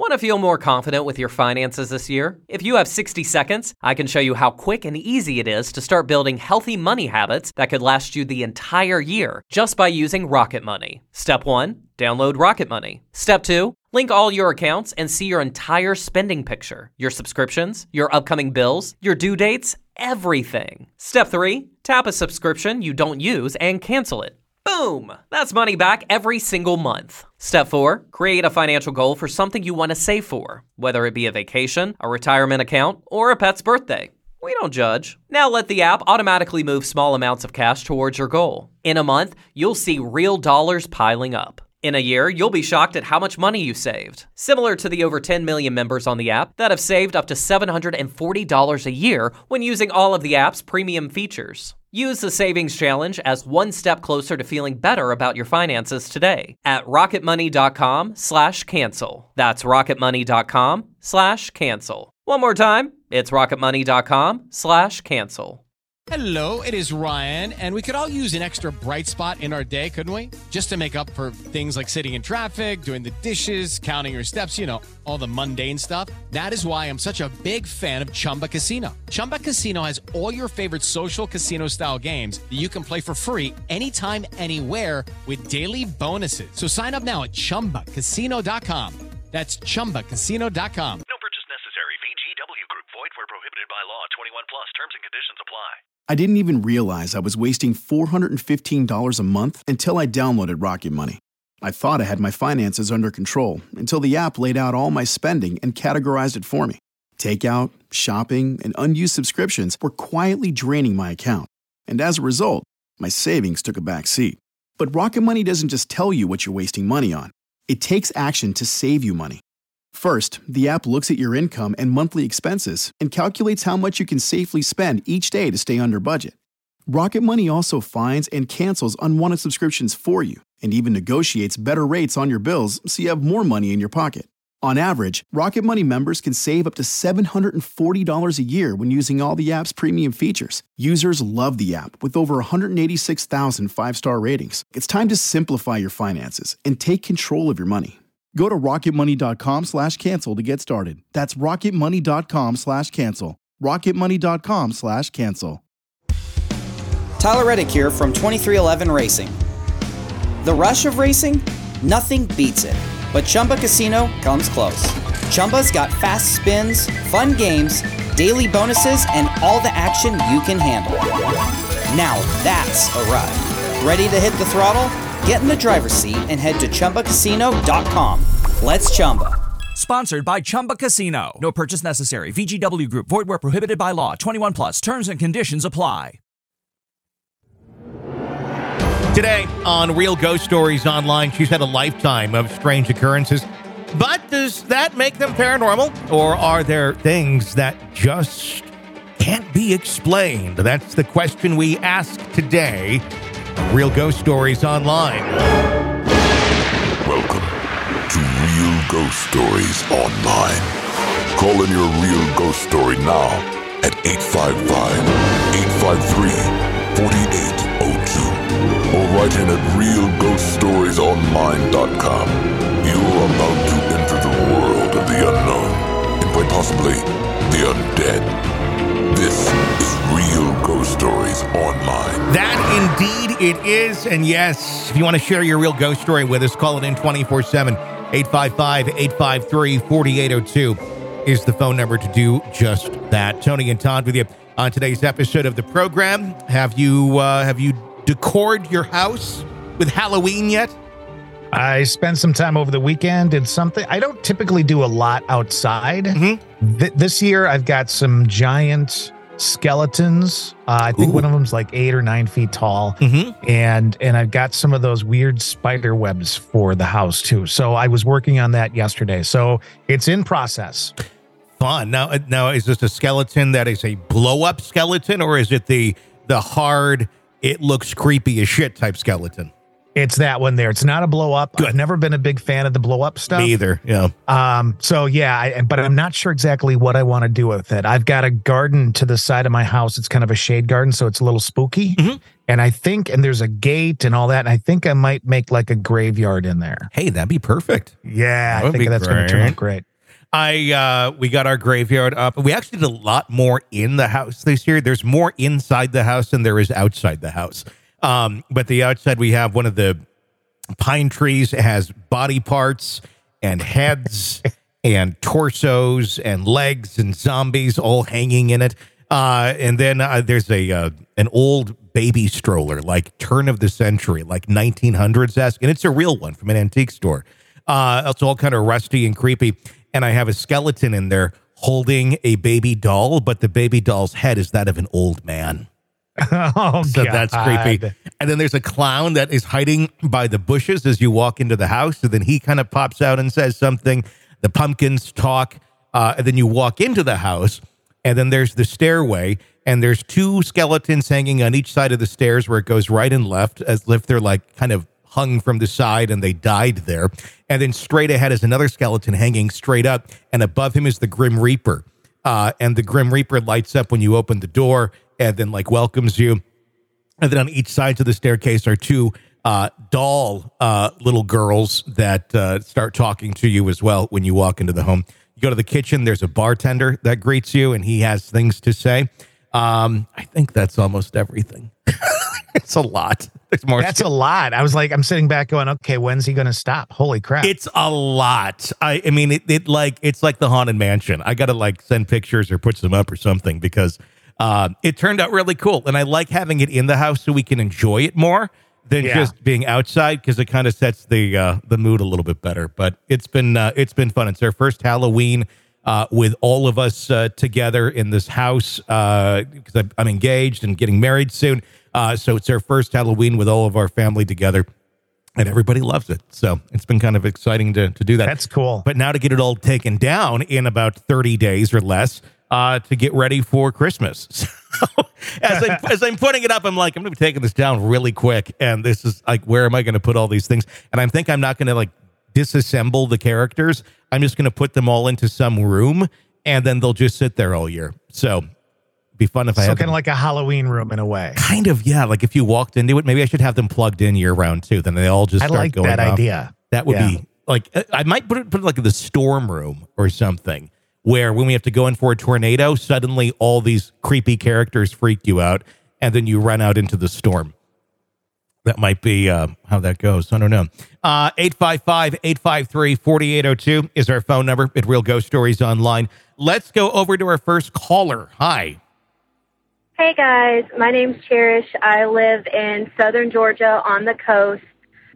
Want to feel more confident with your finances this year? If you have 60 seconds, I can show you how quick and easy it is to start building healthy money habits that could last you the entire year just by using Rocket Money. Step 1, download Rocket Money. Step 2, link all your accounts and see your entire spending picture, your subscriptions, your upcoming bills, your due dates, everything. Step 3, tap a subscription you don't use and cancel it. Boom! That's money back every single month. Step 4, create a financial goal for something you want to save for, whether it be a vacation, a retirement account, or a pet's birthday. We don't judge. Now let the app automatically move small amounts of cash towards your goal. In a month, you'll see real dollars piling up. In a year, you'll be shocked at how much money you saved. Similar to the over 10 million members on the app that have saved up to $740 a year when using all of the app's premium features. Use the Savings Challenge as one step closer to feeling better about your finances today at rocketmoney.com/cancel. That's rocketmoney.com/cancel. One more time, it's rocketmoney.com/cancel. Hello, it is Ryan, and we could all use an extra bright spot in our day, couldn't we? Just to make up for things like sitting in traffic, doing the dishes, counting your steps, all the mundane stuff. That is why I'm such a big fan of Chumba Casino. Chumba Casino has all your favorite social casino-style games that you can play for free anytime, anywhere with daily bonuses. So sign up now at ChumbaCasino.com. That's ChumbaCasino.com. No purchase necessary. VGW Group. Void where prohibited by law. 21 plus. Terms and conditions apply. I didn't even realize I was wasting $415 a month until I downloaded Rocket Money. I thought I had my finances under control until the app laid out all my spending and categorized it for me. Takeout, shopping, and unused subscriptions were quietly draining my account. And as a result, my savings took a back seat. But Rocket Money doesn't just tell you what you're wasting money on. It takes action to save you money. First, the app looks at your income and monthly expenses and calculates how much you can safely spend each day to stay under budget. Rocket Money also finds and cancels unwanted subscriptions for you and even negotiates better rates on your bills so you have more money in your pocket. On average, Rocket Money members can save up to $740 a year when using all the app's premium features. Users love the app with over 186,000 five-star ratings. It's time to simplify your finances and take control of your money. Go to rocketmoney.com/cancel to get started. That's rocketmoney.com/cancel. rocketmoney.com/cancel. Tyler Reddick here from 2311 Racing. The rush of racing? Nothing beats it. But Chumba Casino comes close. Chumba's got fast spins, fun games, daily bonuses, and all the action you can handle. Now that's a ride. Ready to hit the throttle? Get in the driver's seat and head to ChumbaCasino.com. Let's Chumba. Sponsored by Chumba Casino. No purchase necessary. VGW Group. Void where prohibited by law. 21 plus. Terms and conditions apply. Today on Real Ghost Stories Online, she's had a lifetime of strange occurrences. But does that make them paranormal? Or are there things that just can't be explained? That's the question we ask today. Real Ghost Stories Online. Welcome to Real Ghost Stories Online. Call in your real ghost story now at 855-853-4802 or write in at realghoststoriesonline.com. You're about to enter the world of the unknown and quite possibly the undead. This is Real Ghost Stories Online. That indeed it is. And yes, if you want to share your real ghost story with us, call it in 24/7. 855-853-4802 is the phone number to do just that. Tony and Todd with you on today's episode of the program. Have you decored your house with Halloween yet? I spent some time over the weekend, did something. I don't typically do a lot outside. Mm-hmm. This year, I've got some giant skeletons. I think one of them's like 8 or 9 feet tall. Mm-hmm. And I've got some of those weird spider webs for the house, too. So I was working on that yesterday. So it's in process. Fun. Now, is this a skeleton that is a blow-up skeleton, or is it the hard, it looks creepy as shit type skeleton? It's that one there. It's not a blow up. Good. I've never been a big fan of the blow up stuff. Me either. Yeah. So yeah, but I'm not sure exactly what I want to do with it. I've got a garden to the side of my house. It's kind of a shade garden, so it's a little spooky. Mm-hmm. And there's a gate and all that. And I think I might make like a graveyard in there. Hey, that'd be perfect. Yeah, I think that's going to turn out great. We got our graveyard up. We actually did a lot more in the house this year. There's more inside the house than there is outside the house. But the outside, we have one of the pine trees. It has body parts and heads and torsos and legs and zombies all hanging in it. And then there's an old baby stroller, like turn of the century, like 1900s-esque. And it's a real one from an antique store. It's all kind of rusty and creepy. And I have a skeleton in there holding a baby doll, but the baby doll's head is that of an old man. Oh, so God. that's creepy. And then there's a clown that is hiding by the bushes as you walk into the house. And then he kind of pops out and says something. The pumpkins talk. And then you walk into the house. And then there's the stairway. And there's two skeletons hanging on each side of the stairs where it goes right and left, as if they're like kind of hung from the side and they died there. And then straight ahead is another skeleton hanging straight up. And above him is the Grim Reaper. And the Grim Reaper lights up when you open the door and then like welcomes you. And then on each side of the staircase are two doll little girls that start talking to you as well when you walk into the home. You go to the kitchen, there's a bartender that greets you and he has things to say. I think that's almost everything. It's a lot. There's more. That's a lot. I was like, I'm sitting back going, okay, when's he going to stop? Holy crap. It's a lot. I mean, it's like the Haunted Mansion. I got to like send pictures or put some up or something because it turned out really cool. And I like having it in the house so we can enjoy it more than just being outside because it kind of sets the mood a little bit better. But it's been fun. It's our first Halloween with all of us together in this house because I'm engaged and getting married soon. So it's our first Halloween with all of our family together, and everybody loves it. So it's been kind of exciting to do that. That's cool. But now to get it all taken down in about 30 days or less to get ready for Christmas. So as I'm putting it up, I'm like, I'm going to be taking this down really quick. And this is like, where am I going to put all these things? And I think I'm not going to like disassemble the characters. I'm just going to put them all into some room, and then they'll just sit there all year. So be fun if I had kind of like a Halloween room in a way. Kind of, yeah. Like if you walked into it, maybe I should have them plugged in year round too. Then they all just start going that off. idea. That would be like, I might put it like in the storm room or something, where when we have to go in for a tornado, suddenly all these creepy characters freak you out, and then you run out into the storm. That might be how that goes. I don't know. 855-853-4802 is our phone number at Real Ghost Stories Online. Let's go over to our first caller. Hi. Hey, guys. My name's Cherish. I live in southern Georgia on the coast,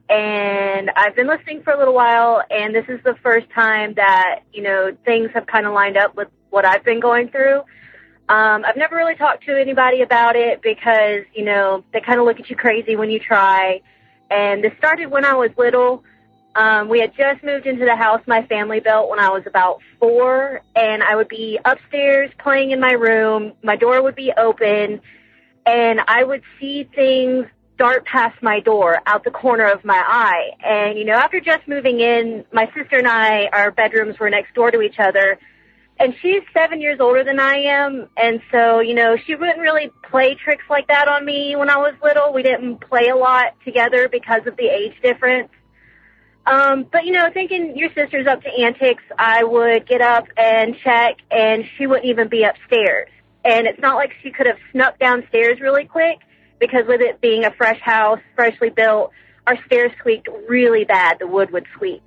and I've been listening for a little while, and this is the first time that, you know, things have kind of lined up with what I've been going through. I've never really talked to anybody about it because, you know, they kind of look at you crazy when you try, and this started when I was little. We had just moved into the house my family built when I was about 4, and I would be upstairs playing in my room. My door would be open, and I would see things dart past my door out the corner of my eye. And, you know, after just moving in, my sister and I, our bedrooms were next door to each other, and she's 7 years older than I am, and so, you know, she wouldn't really play tricks like that on me when I was little. We didn't play a lot together because of the age difference. But, you know, thinking your sister's up to antics, I would get up and check, and she wouldn't even be upstairs. And it's not like she could have snuck downstairs really quick, because with it being a fresh house, freshly built, our stairs squeaked really bad. The wood would squeak.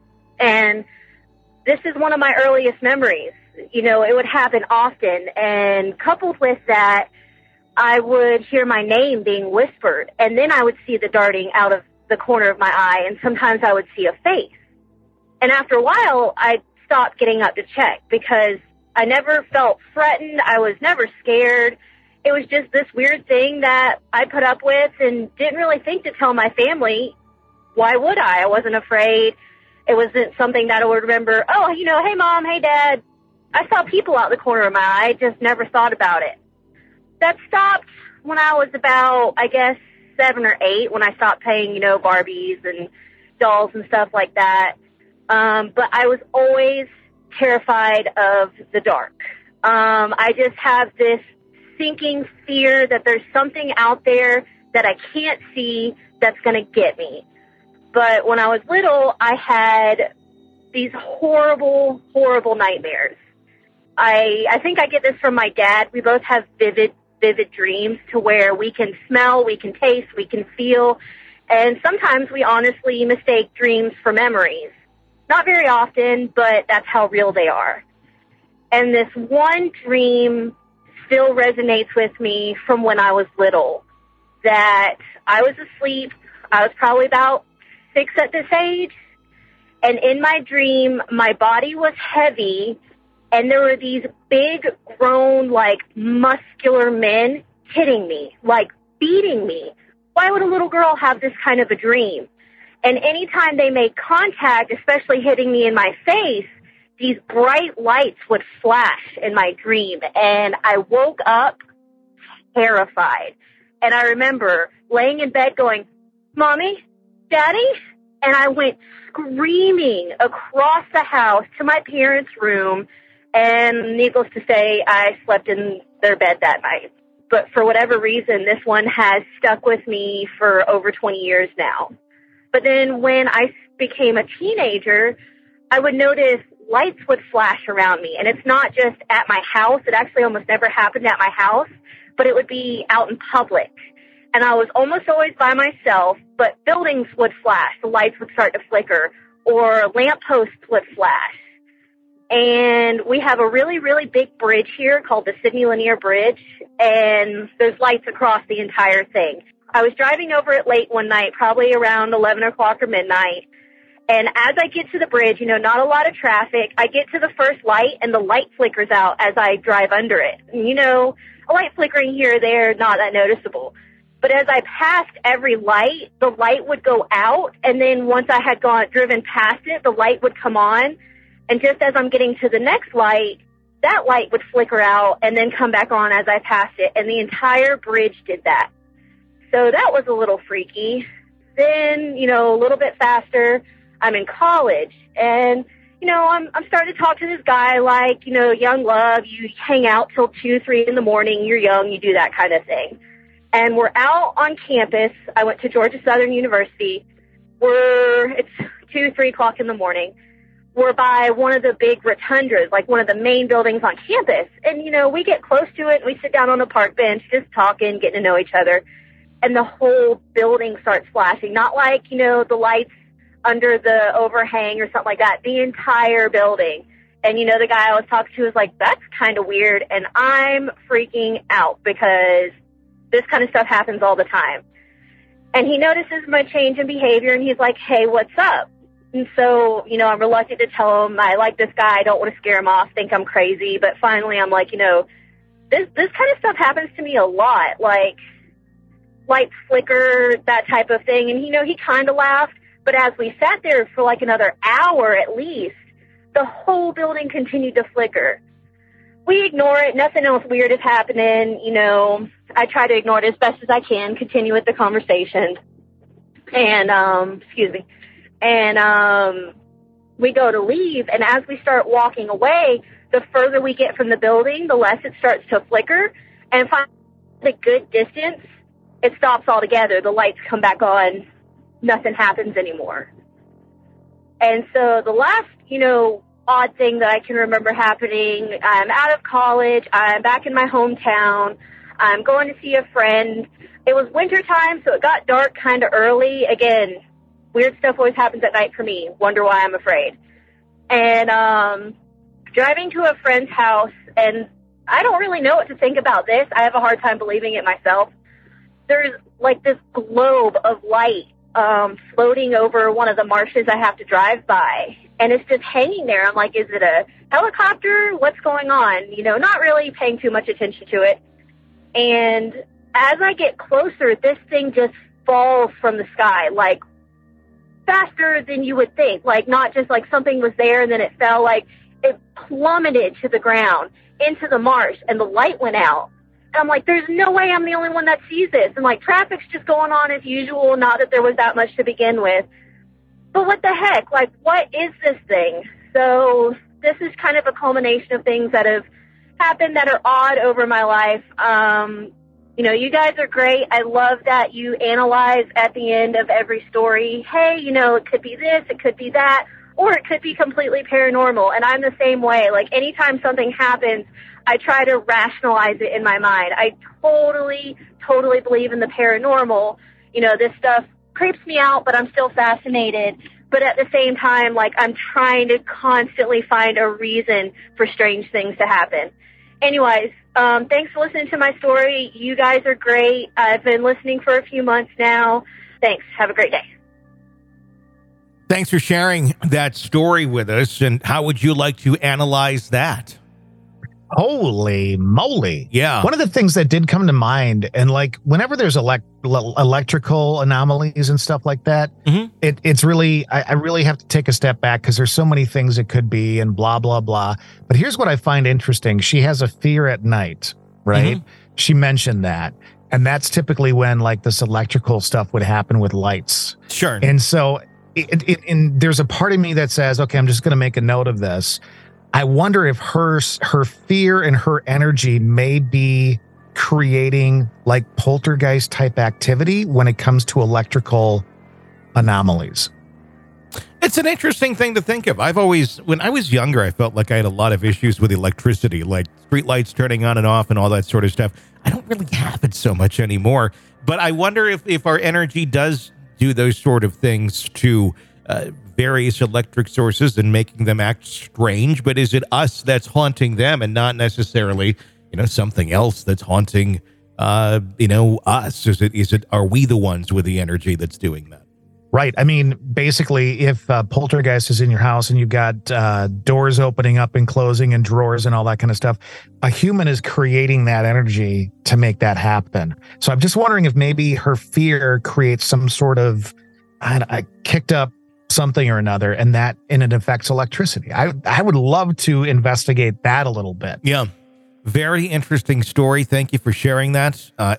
And this is one of my earliest memories. You know, it would happen often, and coupled with that, I would hear my name being whispered, and then I would see the darting out of the corner of my eye, and sometimes I would see a face. And after a while, I stopped getting up to check because I never felt threatened. I was never scared. It was just this weird thing that I put up with and didn't really think to tell my family. Why would I? I wasn't afraid. It wasn't something that I would remember, oh, you know, hey, Mom, hey, Dad. I saw people out the corner of my eye, just never thought about it. That stopped when I was about, I guess, 7 or 8, when I stopped playing, you know, Barbies and dolls and stuff like that. But I was always terrified of the dark. I just have this sinking fear that there's something out there that I can't see that's going to get me. But when I was little, I had these horrible, horrible nightmares. I think I get this from my dad. We both have vivid dreams to where we can smell, we can taste, we can feel, and sometimes we honestly mistake dreams for memories. Not very often, but that's how real they are. And this one dream still resonates with me from when I was little, that I was asleep. I was probably about 6 at this age, and in my dream, my body was heavy, and there were these big, grown, like, muscular men hitting me, like, beating me. Why would a little girl have this kind of a dream? And anytime they made contact, especially hitting me in my face, these bright lights would flash in my dream. And I woke up terrified. And I remember laying in bed going, Mommy, Daddy? And I went screaming across the house to my parents' room. And needless to say, I slept in their bed that night. But for whatever reason, this one has stuck with me for over 20 years now. But then when I became a teenager, I would notice lights would flash around me. And it's not just at my house. It actually almost never happened at my house, but it would be out in public. And I was almost always by myself, but buildings would flash. The lights would start to flicker, or lampposts would flash. And we have a really, really big bridge here called the Sidney Lanier Bridge, and there's lights across the entire thing. I was driving over it late one night, probably around 11 o'clock or midnight, and as I get to the bridge, not a lot of traffic, I get to the first light, and the light flickers out as I drive under it. And, a light flickering here or there, not that noticeable. But as I passed every light, the light would go out, and then once I had driven past it, the light would come on. And just as I'm getting to the next light, that light would flicker out and then come back on as I passed it. And the entire bridge did that. So that was a little freaky. Then, a little bit faster, I'm in college. And, I'm starting to talk to this guy like, young love. You hang out till 2, 3 in the morning. You're young. You do that kind of thing. And we're out on campus. I went to Georgia Southern University. It's 2, 3 o'clock in the morning. We're by one of the big rotundas, like one of the main buildings on campus. And, we get close to it, and we sit down on a park bench, just talking, getting to know each other. And the whole building starts flashing. Not like, the lights under the overhang or something like that. The entire building. And, the guy I was talking to was like, that's kind of weird. And I'm freaking out because this kind of stuff happens all the time. And he notices my change in behavior, and he's like, hey, what's up? And so, I'm reluctant to tell him I like this guy. I don't want to scare him off, think I'm crazy. But finally, I'm like, this kind of stuff happens to me a lot. Like, lights flicker, that type of thing. And, he kind of laughed. But as we sat there for like another hour at least, the whole building continued to flicker. We ignore it. Nothing else weird is happening. I try to ignore it as best as I can, continue with the conversation. And, And we go to leave, and as we start walking away, the further we get from the building, the less it starts to flicker. And finally, at a good distance, it stops altogether. The lights come back on. Nothing happens anymore. And so the last, odd thing that I can remember happening, I'm out of college. I'm back in my hometown. I'm going to see a friend. It was wintertime, so it got dark kind of early. Again, weird stuff always happens at night for me. Wonder why I'm afraid. And driving to a friend's house, and I don't really know what to think about this. I have a hard time believing it myself. There's like this globe of light floating over one of the marshes I have to drive by. And it's just hanging there. I'm like, is it a helicopter? What's going on? Not really paying too much attention to it. And as I get closer, this thing just falls from the sky, like faster than you would think. Like, not just like something was there and then it fell, like it plummeted to the ground into the marsh, and the light went out. And I'm like, there's no way I'm the only one that sees this. And like, traffic's just going on as usual, not that there was that much to begin with. But what the heck? Like, what is this thing? So this is kind of a culmination of things that have happened that are odd over my life. You guys are great. I love that you analyze at the end of every story, hey, it could be this, it could be that, or it could be completely paranormal. And I'm the same way. Like, anytime something happens, I try to rationalize it in my mind. I totally believe in the paranormal. You know, this stuff creeps me out, but I'm still fascinated. But at the same time, like, I'm trying to constantly find a reason for strange things to happen. Anyways, thanks for listening to my story. You guys are great. I've been listening for a few months now. Thanks. Have a great day. Thanks for sharing that story with us. And how would you like to analyze that? Holy moly. Yeah. One of the things that did come to mind, and like whenever there's electrical anomalies and stuff like that, it's really, I really have to take a step back because there's so many things it could be and blah, blah, blah. But here's what I find interesting. She has a fear at night, right? She mentioned that. And that's typically when like this electrical stuff would happen with lights. Sure. And so and there's a part of me that says, okay, I'm just going to make a note of this. I wonder if her fear and her energy may be creating like poltergeist type activity when it comes to electrical anomalies. It's an interesting thing to think of. I've always, when I was younger, I felt like I had a lot of issues with electricity, like street lights turning on and off and all that sort of stuff. I don't really have it so much anymore, but I wonder if our energy does do those sort of things to various electric sources and making them act strange. But is it us that's haunting them and not necessarily, something else that's haunting, us? Are we the ones with the energy that's doing that? Right. I mean, basically, if poltergeist is in your house and you've got doors opening up and closing and drawers and all that kind of stuff, a human is creating that energy to make that happen. So I'm just wondering if maybe her fear creates some sort of, I kicked up something or another, and it affects electricity. I would love to investigate that a little bit. Yeah. Very interesting story. Thank you for sharing that.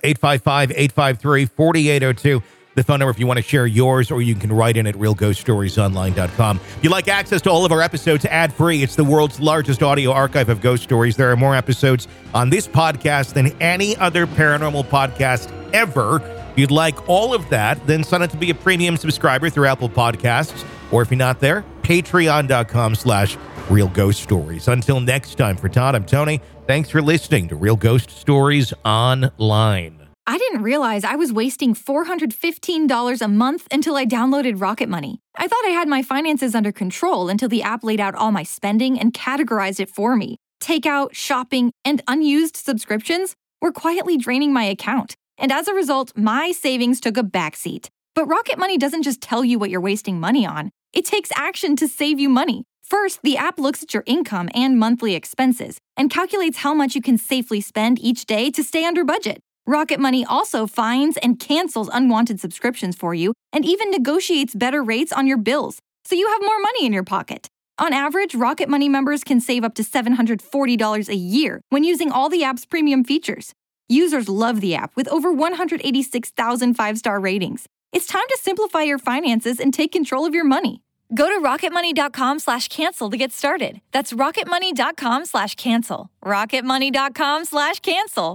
855-853-4802. The phone number if you want to share yours, or you can write in at realghoststoriesonline.com. If you'd like access to all of our episodes ad-free, it's the world's largest audio archive of ghost stories. There are more episodes on this podcast than any other paranormal podcast ever. If you'd like all of that, then sign up to be a premium subscriber through Apple Podcasts. Or if you're not there, patreon.com/Real Ghost Stories. Until next time, for Todd, I'm Tony. Thanks for listening to Real Ghost Stories Online. I didn't realize I was wasting $415 a month until I downloaded Rocket Money. I thought I had my finances under control until the app laid out all my spending and categorized it for me. Takeout, shopping, and unused subscriptions were quietly draining my account. And as a result, my savings took a backseat. But Rocket Money doesn't just tell you what you're wasting money on. It takes action to save you money. First, the app looks at your income and monthly expenses and calculates how much you can safely spend each day to stay under budget. Rocket Money also finds and cancels unwanted subscriptions for you and even negotiates better rates on your bills, so you have more money in your pocket. On average, Rocket Money members can save up to $740 a year when using all the app's premium features. Users love the app with over 186,000 five-star ratings. It's time to simplify your finances and take control of your money. Go to rocketmoney.com/cancel to get started. That's rocketmoney.com/cancel. rocketmoney.com/cancel.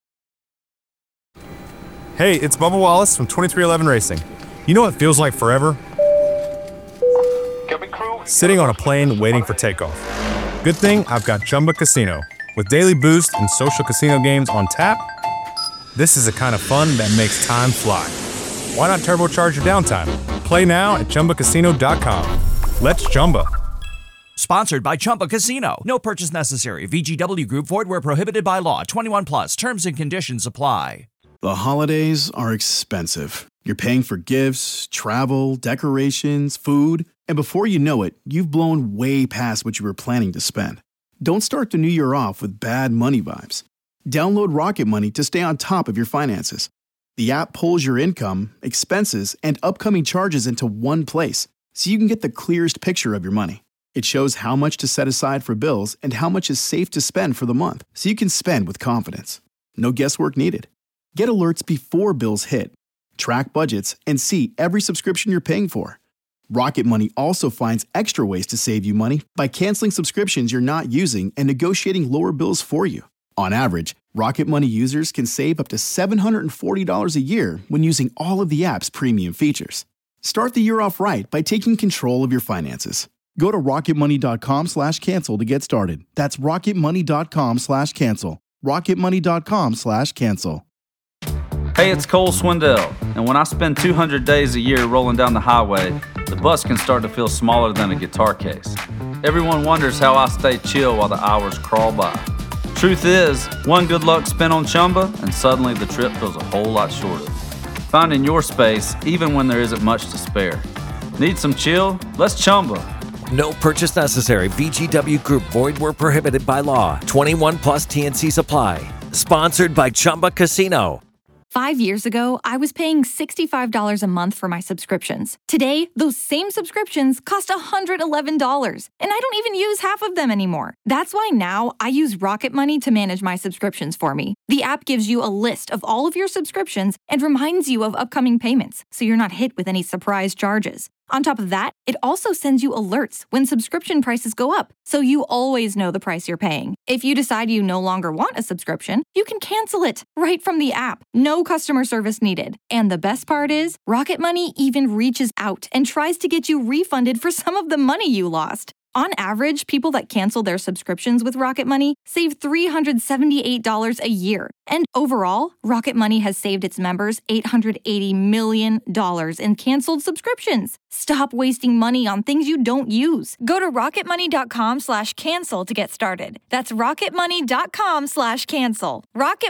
Hey, it's Bubba Wallace from 2311 Racing. You know what feels like forever? Sitting on a plane waiting for takeoff. Good thing I've got Chumba Casino. With daily boost and social casino games on tap, this is the kind of fun that makes time fly. Why not turbocharge your downtime? Play now at ChumbaCasino.com. Let's Chumba. Sponsored by Chumba Casino. No purchase necessary. VGW Group. Void where prohibited by law. 21 plus. Terms and conditions apply. The holidays are expensive. You're paying for gifts, travel, decorations, food, and before you know it, you've blown way past what you were planning to spend. Don't start the new year off with bad money vibes. Download Rocket Money to stay on top of your finances. The app pulls your income, expenses, and upcoming charges into one place, so you can get the clearest picture of your money. It shows how much to set aside for bills and how much is safe to spend for the month, so you can spend with confidence. No guesswork needed. Get alerts before bills hit, track budgets, and see every subscription you're paying for. Rocket Money also finds extra ways to save you money by canceling subscriptions you're not using and negotiating lower bills for you. On average, Rocket Money users can save up to $740 a year when using all of the app's premium features. Start the year off right by taking control of your finances. Go to rocketmoney.com/cancel to get started. That's rocketmoney.com/cancel. rocketmoney.com/cancel. Hey, it's Cole Swindell, and when I spend 200 days a year rolling down the highway, the bus can start to feel smaller than a guitar case. Everyone wonders how I stay chill while the hours crawl by. Truth is, one good luck spin on Chumba, and suddenly the trip feels a whole lot shorter. Finding your space, even when there isn't much to spare. Need some chill? Let's Chumba. No purchase necessary. VGW Group. Void where prohibited by law. 21 plus TNC Supply. Sponsored by Chumba Casino. 5 years ago, I was paying $65 a month for my subscriptions. Today, those same subscriptions cost $111, and I don't even use half of them anymore. That's why now I use Rocket Money to manage my subscriptions for me. The app gives you a list of all of your subscriptions and reminds you of upcoming payments, so you're not hit with any surprise charges. On top of that, it also sends you alerts when subscription prices go up, so you always know the price you're paying. If you decide you no longer want a subscription, you can cancel it right from the app. No customer service needed. And the best part is, Rocket Money even reaches out and tries to get you refunded for some of the money you lost. On average, people that cancel their subscriptions with Rocket Money save $378 a year. And overall, Rocket Money has saved its members $880 million in canceled subscriptions. Stop wasting money on things you don't use. Go to rocketmoney.com/cancel to get started. That's rocketmoney.com/cancel.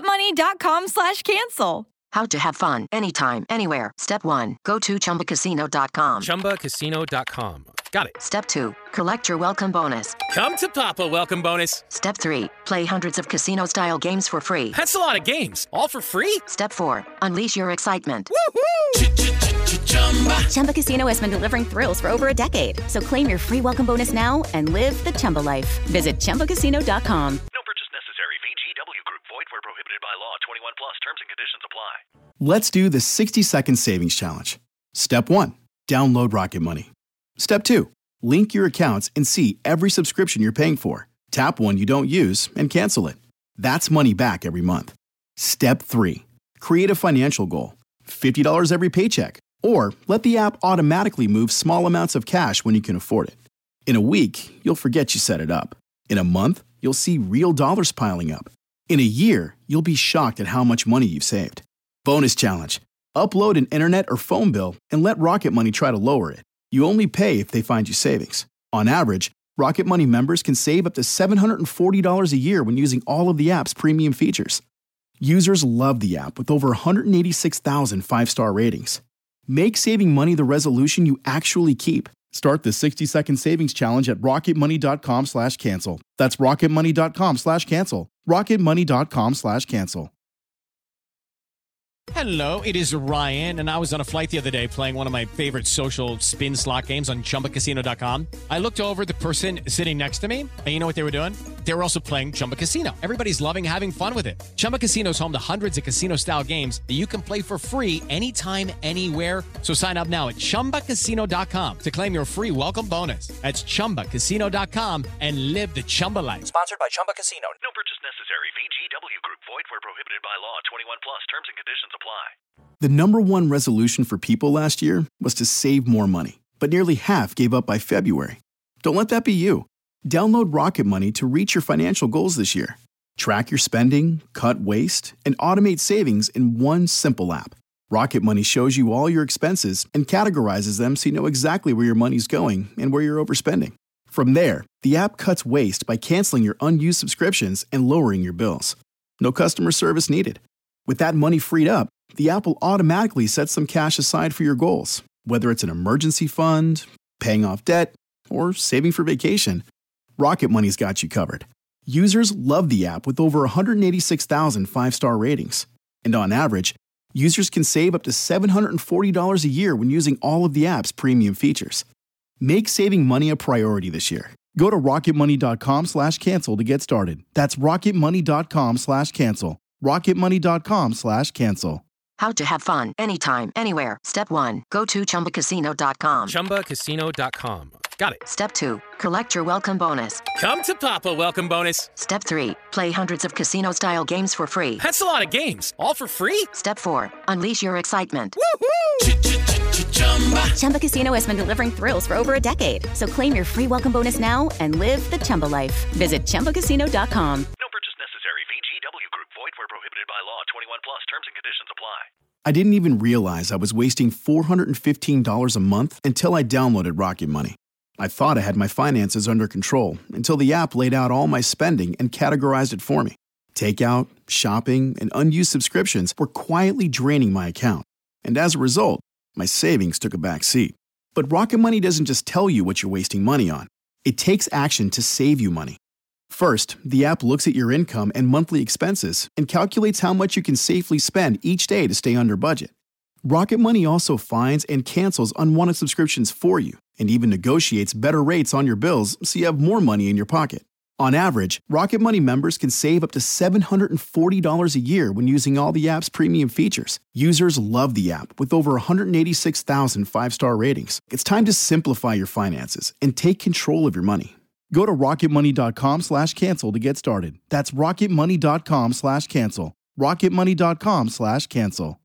rocketmoney.com/cancel. How to have fun anytime, anywhere. Step 1. Go to ChumbaCasino.com. ChumbaCasino.com. Got it. Step 2. Collect your welcome bonus. Come to Papa welcome bonus. Step 3. Play hundreds of casino-style games for free. That's a lot of games. All for free? Step 4. Unleash your excitement. Woohoo! Chumba Casino has been delivering thrills for over a decade. So claim your free welcome bonus now and live the Chumba life. Visit ChumbaCasino.com. No purchase necessary. VGW Group. Void where prohibited by law. 21 plus. Terms and conditions apply. Let's do the 60-second savings challenge. Step 1. Download Rocket Money. Step 2. Link your accounts and see every subscription you're paying for. Tap one you don't use and cancel it. That's money back every month. Step 3. Create a financial goal. $50 every paycheck. Or let the app automatically move small amounts of cash when you can afford it. In a week, you'll forget you set it up. In a month, you'll see real dollars piling up. In a year, you'll be shocked at how much money you've saved. Bonus challenge. Upload an internet or phone bill and let Rocket Money try to lower it. You only pay if they find you savings. On average, Rocket Money members can save up to $740 a year when using all of the app's premium features. Users love the app with over 186,000 five-star ratings. Make saving money the resolution you actually keep. Start the 60-second savings challenge at rocketmoney.com/cancel. That's rocketmoney.com/cancel. rocketmoney.com/cancel. Hello, it is Ryan, and I was on a flight the other day playing one of my favorite social spin slot games on ChumbaCasino.com. I looked over at the person sitting next to me, and you know what they were doing? They were also playing Chumba Casino. Everybody's loving having fun with it. Chumba Casino is home to hundreds of casino-style games that you can play for free anytime, anywhere. So sign up now at ChumbaCasino.com to claim your free welcome bonus. That's ChumbaCasino.com and live the Chumba life. Sponsored by Chumba Casino. No purchase necessary. VGW Group. Void where prohibited by law. 21 plus. Terms and conditions apply. The number one resolution for people last year was to save more money, but nearly half gave up by February. Don't let that be you. Download Rocket Money to reach your financial goals this year. Track your spending, cut waste, and automate savings in one simple app. Rocket Money shows you all your expenses and categorizes them so you know exactly where your money's going and where you're overspending. From there, the app cuts waste by canceling your unused subscriptions and lowering your bills. No customer service needed. With that money freed up, the app will automatically set some cash aside for your goals, whether it's an emergency fund, paying off debt, or saving for vacation. Rocket Money's got you covered. Users love the app with over 186,000 five-star ratings. And on average, users can save up to $740 a year when using all of the app's premium features. Make saving money a priority this year. Go to rocketmoney.com/cancel to get started. That's rocketmoney.com/cancel. rocketmoney.com/cancel. How to have fun anytime, anywhere. Step 1. Go to ChumbaCasino.com. ChumbaCasino.com. Got it. Step 2. Collect your welcome bonus. Come to Papa welcome bonus. Step 3. Play hundreds of casino-style games for free. That's a lot of games. All for free? Step 4. Unleash your excitement. Chumba Casino has been delivering thrills for over a decade. So claim your free welcome bonus now and live the Chumba life. Visit ChumbaCasino.com. No purchase necessary. VGW Group. Void where prohibited by law. 21 plus. Terms and conditions apply. I didn't even realize I was wasting $415 a month until I downloaded Rocket Money. I thought I had my finances under control until the app laid out all my spending and categorized it for me. Takeout, shopping, and unused subscriptions were quietly draining my account. And as a result, my savings took a back seat. But Rocket Money doesn't just tell you what you're wasting money on. It takes action to save you money. First, the app looks at your income and monthly expenses and calculates how much you can safely spend each day to stay under budget. Rocket Money also finds and cancels unwanted subscriptions for you and even negotiates better rates on your bills so you have more money in your pocket. On average, Rocket Money members can save up to $740 a year when using all the app's premium features. Users love the app with over 186,000 five-star ratings. It's time to simplify your finances and take control of your money. Go to rocketmoney.com/cancel to get started. That's rocketmoney.com/cancel. rocketmoney.com/cancel.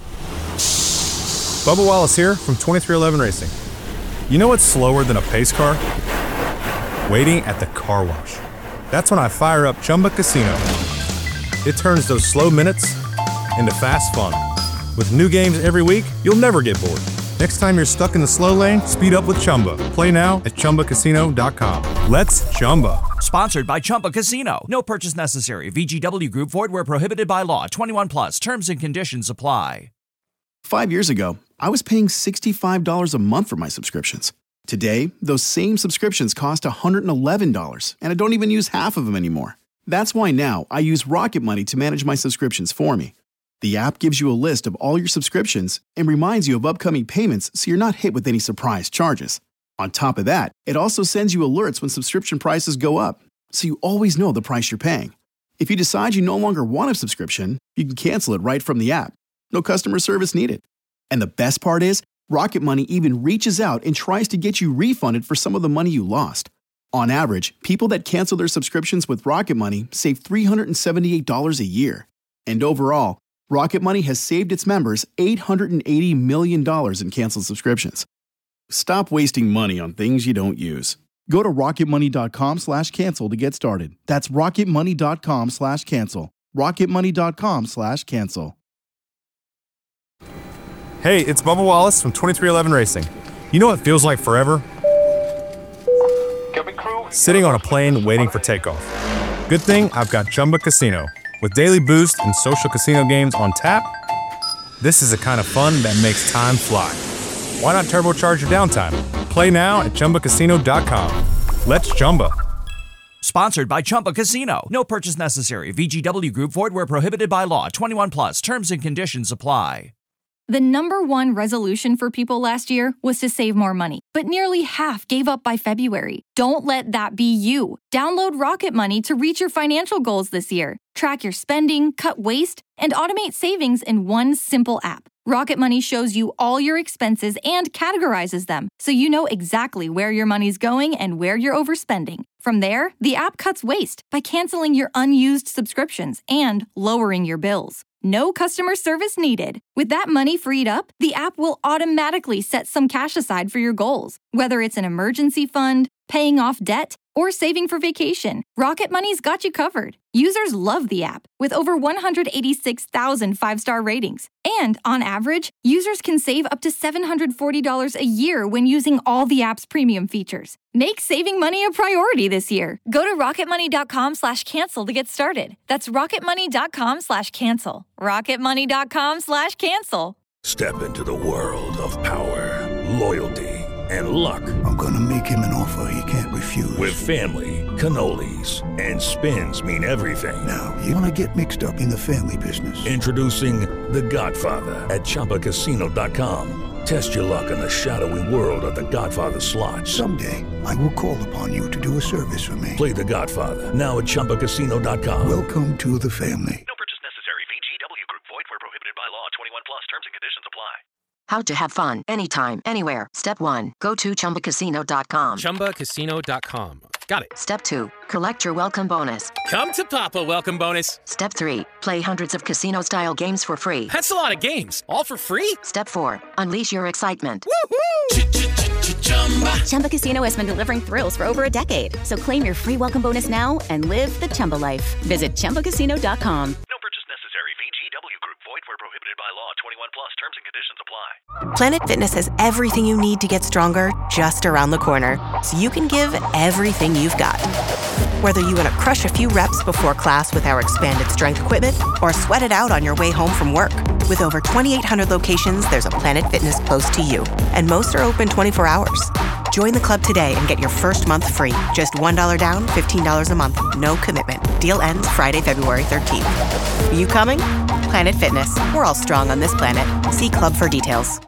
Bubba Wallace here from 2311 Racing. You know what's slower than a pace car? Waiting at the car wash. That's when I fire up Chumba Casino. It turns those slow minutes into fast fun. With new games every week, you'll never get bored. Next time you're stuck in the slow lane, speed up with Chumba. Play now at ChumbaCasino.com. Let's Chumba. Sponsored by Chumba Casino. No purchase necessary. VGW Group. Void where prohibited by law. 21 plus. Terms and conditions apply. 5 years ago, I was paying $65 a month for my subscriptions. Today, those same subscriptions cost $111, and I don't even use half of them anymore. That's why now I use Rocket Money to manage my subscriptions for me. The app gives you a list of all your subscriptions and reminds you of upcoming payments so you're not hit with any surprise charges. On top of that, it also sends you alerts when subscription prices go up, so you always know the price you're paying. If you decide you no longer want a subscription, you can cancel it right from the app. No customer service needed. And the best part is, Rocket Money even reaches out and tries to get you refunded for some of the money you lost. On average, people that cancel their subscriptions with Rocket Money save $378 a year. And overall, Rocket Money has saved its members $880 million in canceled subscriptions. Stop wasting money on things you don't use. Go to rocketmoney.com/cancel to get started. That's rocketmoney.com/cancel. rocketmoney.com/cancel. Hey, it's Bubba Wallace from 2311 Racing. You know what feels like forever? Sitting on a plane waiting for takeoff. Good thing I've got Chumba Casino. With daily boost and social casino games on tap, this is the kind of fun that makes time fly. Why not turbocharge your downtime? Play now at ChumbaCasino.com. Let's Chumba. Sponsored by Chumba Casino. No purchase necessary. VGW Group. Void where prohibited by law. 21 plus. Terms and conditions apply. The number one resolution for people last year was to save more money, but nearly half gave up by February. Don't let that be you. Download Rocket Money to reach your financial goals this year. Track your spending, cut waste, and automate savings in one simple app. Rocket Money shows you all your expenses and categorizes them, so you know exactly where your money's going and where you're overspending. From there, the app cuts waste by canceling your unused subscriptions and lowering your bills. No customer service needed. With that money freed up, the app will automatically set some cash aside for your goals. Whether it's an emergency fund, paying off debt, or saving for vacation, Rocket Money's got you covered. Users love the app, with over 186,000 five-star ratings. And on average, users can save up to $740 a year when using all the app's premium features. Make saving money a priority this year. Go to rocketmoney.com/cancel to get started. That's rocketmoney.com/cancel. rocketmoney.com/cancel. Step into the world of power, loyalty, and luck. I'm gonna make him an offer he can't refuse. With family, cannolis, and spins mean everything. Now, you wanna get mixed up in the family business. Introducing The Godfather at ChumbaCasino.com. Test your luck in the shadowy world of The Godfather slot. Someday, I will call upon you to do a service for me. Play The Godfather now at ChumbaCasino.com. Welcome to the family. No purchase necessary. VGW Group. Void where prohibited by law. 21 plus. Terms and conditions apply. How to have fun anytime, anywhere. Step 1. Go to ChumbaCasino.com. ChumbaCasino.com. Got it. Step 2. Collect your welcome bonus. Come to Papa welcome bonus. Step 3. Play hundreds of casino-style games for free. That's a lot of games. All for free? Step 4. Unleash your excitement. Chumba Casino has been delivering thrills for over a decade. So claim your free welcome bonus now and live the Chumba life. Visit ChumbaCasino.com. No purchase necessary. VGW Group. Void where prohibited by law. 21 plus. Terms and conditions apply. Planet Fitness has everything you need to get stronger just around the corner, so you can give everything you've got. Whether you want to crush a few reps before class with our expanded strength equipment or sweat it out on your way home from work. With over 2,800 locations, there's a Planet Fitness close to you, and most are open 24 hours. Join the club today and get your first month free. Just $1 down, $15 a month. No commitment. Deal ends Friday, February 13th. You coming? Planet Fitness. We're all strong on this planet. See club for details.